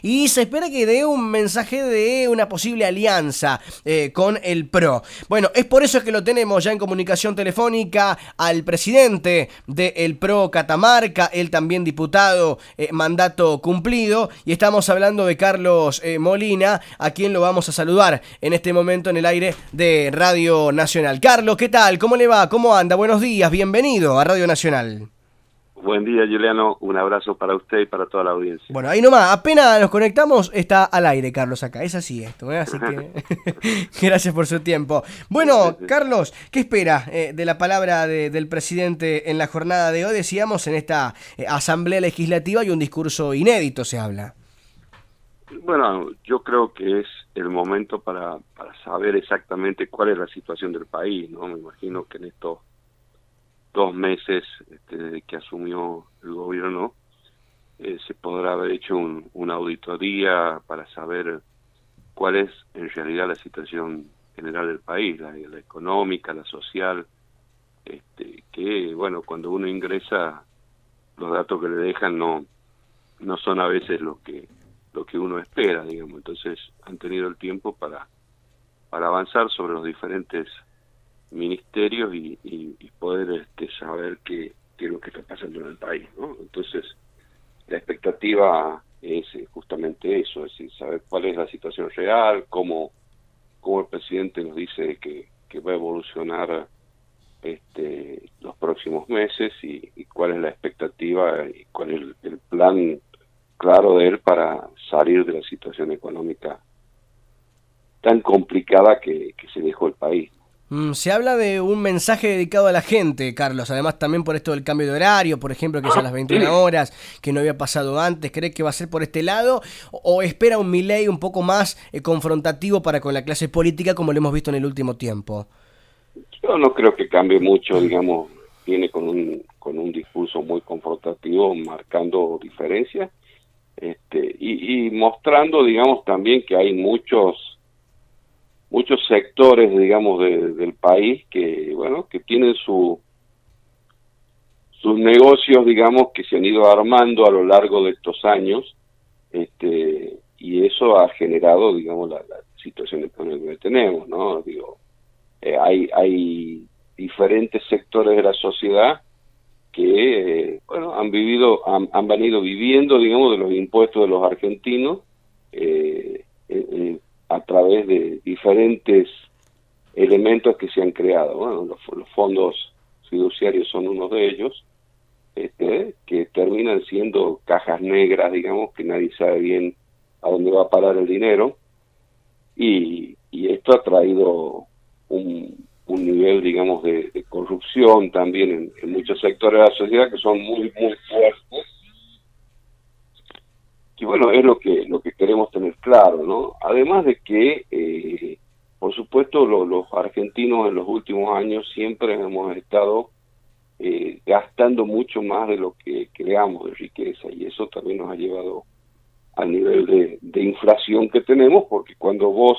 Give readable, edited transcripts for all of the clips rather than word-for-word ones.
y se espera que dé un mensaje de una posible alianza con el PRO. Bueno, es por eso que lo tenemos ya en comunicación telefónica al presidente del PRO Catamarca, él también diputado, mandato cumplido, y estamos hablando de Carlos Molina, a quien lo vamos a saludar en este momento en el aire de Radio Nacional. Carlos, ¿qué tal? ¿Cómo le va? ¿Cómo anda? Buenos días, bienvenido a Radio Nacional. Buen día, Juliano. Un abrazo para usted y para toda la audiencia. Bueno, ahí nomás, apenas nos conectamos, está al aire Carlos acá, es así esto, ¿eh? Así que gracias por su tiempo. Bueno, Carlos, ¿qué espera de la palabra del presidente en la jornada de hoy? Decíamos, en esta asamblea legislativa, y un discurso inédito se habla. Bueno, yo creo que es el momento para saber exactamente cuál es la situación del país, ¿no? Me imagino que en estos 2 meses desde que asumió el gobierno se podrá haber hecho una auditoría para saber cuál es en realidad la situación general del país, la económica, la social, que bueno, cuando uno ingresa, los datos que le dejan no son a veces lo que uno espera, digamos. Entonces han tenido el tiempo para avanzar sobre los diferentes ministerios y poder saber qué es lo que está pasando en el país, ¿no? Entonces la expectativa es justamente eso, es decir, saber cuál es la situación real, cómo el presidente nos dice que va a evolucionar los próximos meses y cuál es la expectativa y cuál es el plan claro de él para salir de la situación económica tan complicada que se dejó el país. Se habla de un mensaje dedicado a la gente, Carlos, además también por esto del cambio de horario, por ejemplo, que es a las 21 horas, que no había pasado antes. ¿Cree que va a ser por este lado o espera un Milei un poco más confrontativo para con la clase política, como lo hemos visto en el último tiempo? Yo no creo que cambie mucho, digamos, viene con un discurso muy confrontativo, marcando diferencias, y mostrando, digamos, también que hay muchos sectores, digamos, del país que, bueno, que tienen sus negocios, digamos, que se han ido armando a lo largo de estos años, y eso ha generado, digamos, la situación económica que tenemos, ¿no? Digo, hay diferentes sectores de la sociedad que, bueno, han venido viviendo, digamos, de los impuestos de los argentinos, a través de diferentes elementos que se han creado. Bueno, los fondos fiduciarios son uno de ellos, que terminan siendo cajas negras, digamos, que nadie sabe bien a dónde va a parar el dinero, y esto ha traído un nivel, digamos, de corrupción también en muchos sectores de la sociedad que son muy, muy fuertes. Y bueno, es lo que queremos tener claro, ¿no? Además de que, por supuesto, los argentinos en los últimos años siempre hemos estado gastando mucho más de lo que creamos de riqueza, y eso también nos ha llevado al nivel de inflación que tenemos, porque cuando vos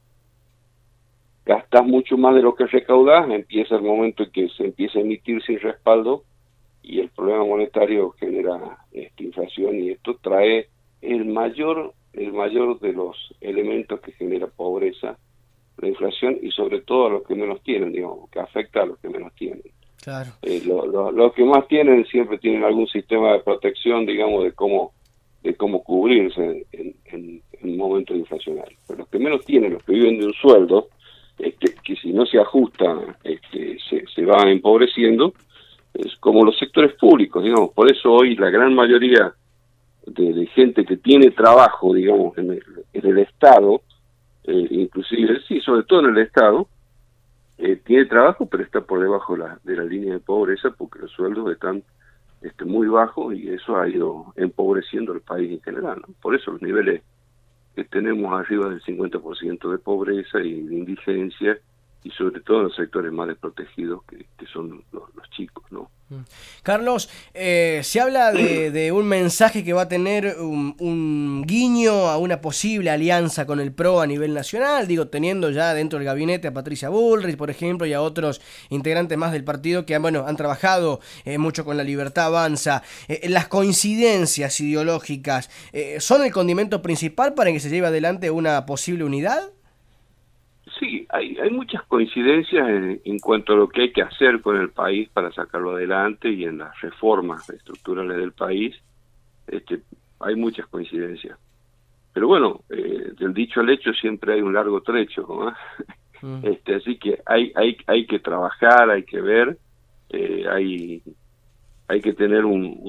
gastás mucho más de lo que recaudás, empieza el momento en que se empieza a emitir sin respaldo, y el problema monetario genera inflación, y esto trae el mayor de los elementos que genera pobreza, la inflación, y sobre todo a los que menos tienen, digamos, que afecta a los que menos tienen. Claro. Los que más tienen siempre tienen algún sistema de protección, digamos, de cómo cubrirse en un momento inflacionario. Pero los que menos tienen, los que viven de un sueldo, que si no se ajusta, se van empobreciendo, es como los sectores públicos, digamos. Por eso hoy la gran mayoría de gente que tiene trabajo, digamos, en el Estado, inclusive, sí, sobre todo en el Estado, tiene trabajo, pero está por debajo de la línea de pobreza, porque los sueldos están muy bajos, y eso ha ido empobreciendo el país en general, ¿no? Por eso los niveles que tenemos arriba del 50% de pobreza y de indigencia, y sobre todo en los sectores más desprotegidos que son los chicos, ¿no? Carlos, se habla de un mensaje que va a tener un guiño a una posible alianza con el PRO a nivel nacional, digo, teniendo ya dentro del gabinete a Patricia Bullrich, por ejemplo, y a otros integrantes más del partido que han trabajado mucho con La Libertad Avanza. Las coincidencias ideológicas, ¿son el condimento principal para que se lleve adelante una posible unidad? Sí, hay muchas coincidencias en cuanto a lo que hay que hacer con el país para sacarlo adelante y en las reformas estructurales del país. Hay muchas coincidencias. Pero bueno, del dicho al hecho siempre hay un largo trecho, ¿no? Así que hay que trabajar, hay que ver, hay que tener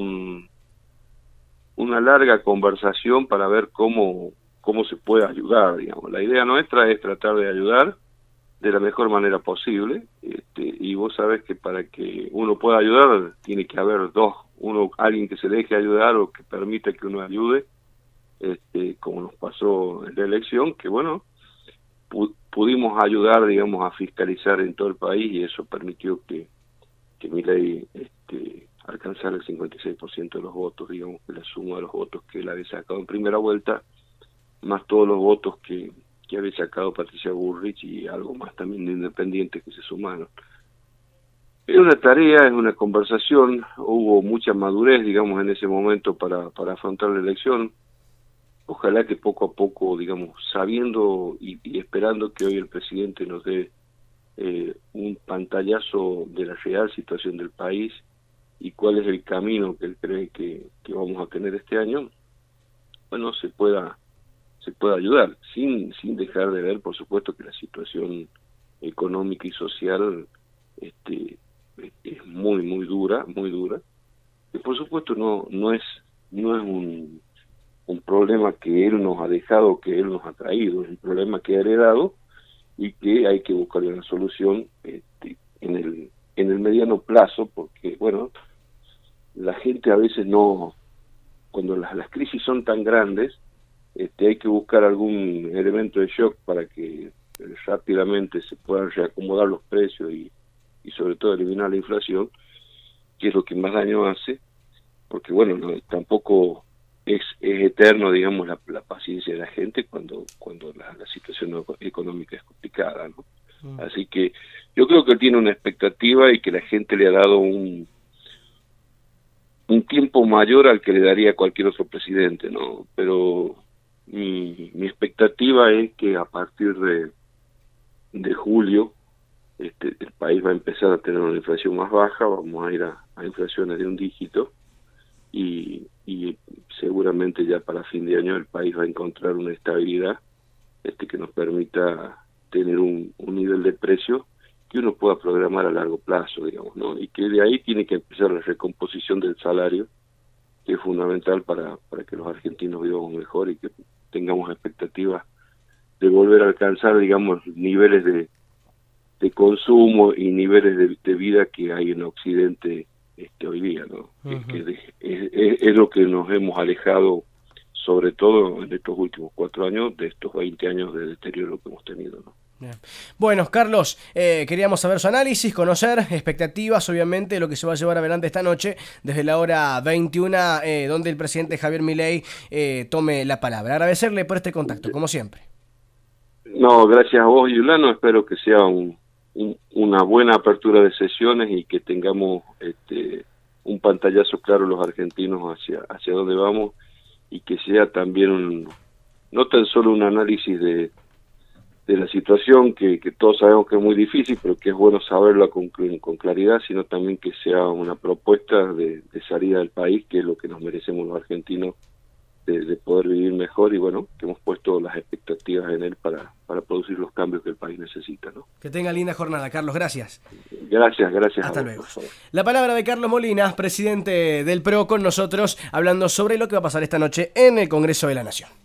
una larga conversación para ver cómo se puede ayudar, digamos. La idea nuestra es tratar de ayudar de la mejor manera posible, y vos sabés que para que uno pueda ayudar tiene que haber alguien que se deje ayudar o que permita que uno ayude, como nos pasó en la elección, que bueno, pudimos ayudar, digamos, a fiscalizar en todo el país, y eso permitió que Milei alcanzara el 56% de los votos, digamos, que la suma de los votos que él había sacado en primera vuelta, más todos los votos que había sacado Patricia Bullrich y algo más también de independientes que se sumaron. Es una tarea, es una conversación, hubo mucha madurez, digamos, en ese momento para afrontar la elección. Ojalá que poco a poco, digamos, sabiendo y esperando que hoy el presidente nos dé un pantallazo de la real situación del país y cuál es el camino que él cree que vamos a tener este año, bueno, se pueda ayudar, sin dejar de ver, por supuesto, que la situación económica y social es muy dura, y por supuesto no es un problema que él nos ha dejado, que él nos ha traído, es un problema que ha heredado y que hay que buscar una solución en el mediano plazo, porque bueno, la gente a veces no, cuando las crisis son tan grandes, hay que buscar algún elemento de shock para que rápidamente se puedan reacomodar los precios y sobre todo eliminar la inflación, que es lo que más daño hace, porque bueno, tampoco es eterno, digamos, la paciencia de la gente cuando la situación económica es complicada, ¿no? Así que yo creo que él tiene una expectativa y que la gente le ha dado un tiempo mayor al que le daría cualquier otro presidente, ¿no? Pero mi expectativa es que a partir de julio el país va a empezar a tener una inflación más baja, vamos a ir a inflaciones de un dígito y seguramente ya para fin de año el país va a encontrar una estabilidad que nos permita tener un nivel de precio que uno pueda programar a largo plazo, digamos, ¿no? Y que de ahí tiene que empezar la recomposición del salario, que es fundamental para que los argentinos vivamos mejor y que tengamos expectativas de volver a alcanzar, digamos, niveles de consumo y niveles de vida que hay en Occidente hoy día, ¿no? Es lo que nos hemos alejado, sobre todo en estos últimos 4 años, de estos 20 años de deterioro que hemos tenido, ¿no? Bien. Bueno, Carlos, queríamos saber su análisis, conocer expectativas, obviamente, de lo que se va a llevar adelante esta noche, desde la hora 21, donde el presidente Javier Milei tome la palabra. Agradecerle por este contacto, como siempre. No, gracias a vos, Yulano. Espero que sea una buena apertura de sesiones y que tengamos un pantallazo claro los argentinos hacia dónde vamos, y que sea también no tan solo un análisis de la situación que todos sabemos que es muy difícil, pero que es bueno saberla con claridad, sino también que sea una propuesta de salida del país, que es lo que nos merecemos los argentinos, de poder vivir mejor, y bueno, que hemos puesto las expectativas en él para producir los cambios que el país necesita, ¿no? Que tenga linda jornada, Carlos, gracias. Gracias. Hasta luego. La palabra de Carlos Molina, presidente del PRO, con nosotros, hablando sobre lo que va a pasar esta noche en el Congreso de la Nación.